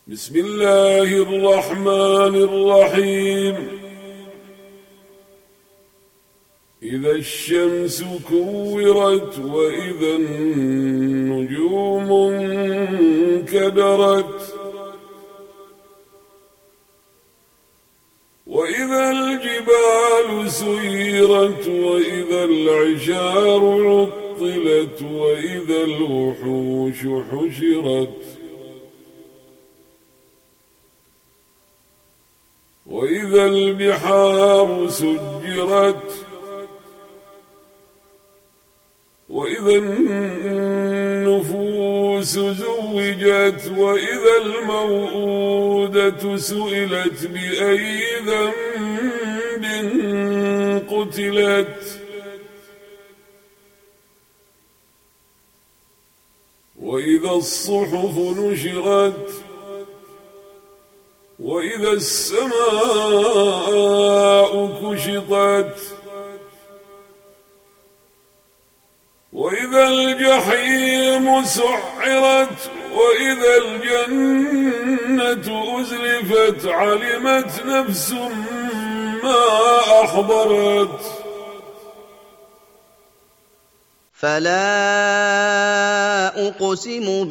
بسم الله الرحمن الرحيم. إذا الشمس كورت وإذا النجوم انكدرت وإذا الجبال سيرت وإذا العشار عطلت وإذا الوحوش حشرت وإذا البحار سجرت وإذا النفوس زوجت وإذا الموءودة سئلت بأي ذنب قتلت وإذا الصحف نشرت وإذا السماء كشطت وإذا الجحيم سعرت وإذا الجنة أزلفت علمت نفس ما أحضرت. فلا أقسم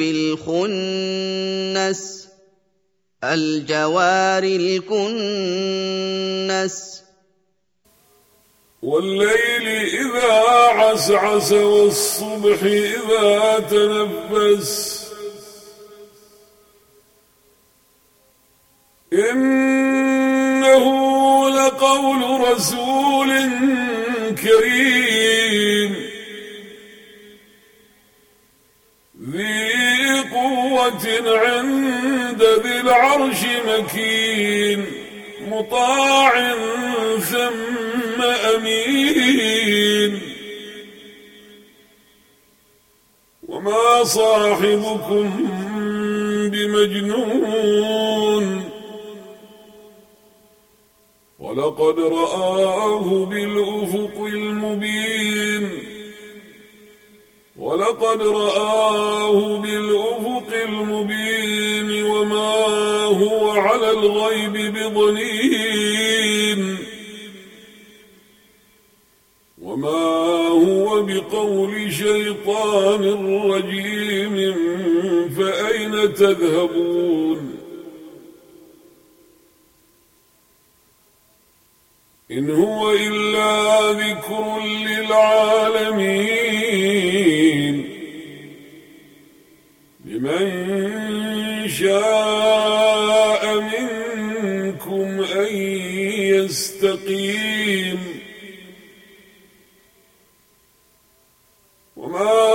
بالخنس الجوار الكنس والليل إذا عسعس والصبح إذا تنفس إنه لقول رسول كريم ذي قوة عند ذي العرش مكين مطاع ثم أمين وما صاحبكم بمجنون ولقد رآه بالأفق المبين ولقد رآه بالأفق المبين وما هو على الغيب بضنين وما هو بقول شيطان رجيم فأين تذهبون إن هو إلا ذكر للعالمين لمن شاء منكم أن يستقيم وما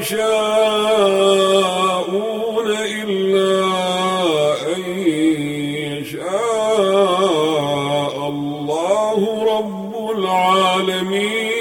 تشاءون إلا أن يشاء الله رب العالمين.